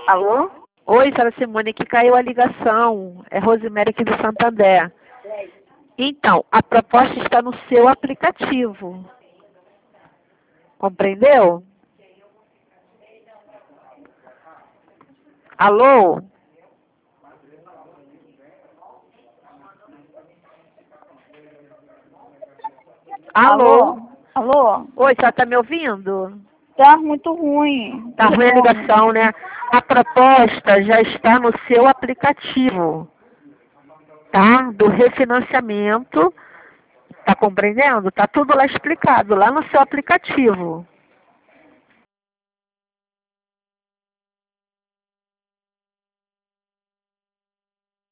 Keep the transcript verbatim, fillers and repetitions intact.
Alô? Oi, senhora Simone, que caiu a ligação. É Rosemary aqui do Santander. Então, a proposta está no seu aplicativo. Compreendeu? Alô? Alô? Alô? Oi, senhora está me ouvindo? Tá muito ruim. Tá ruim a ligação, né? A proposta já está no seu aplicativo, tá? Do refinanciamento. Tá compreendendo? Tá tudo lá explicado, lá no seu aplicativo.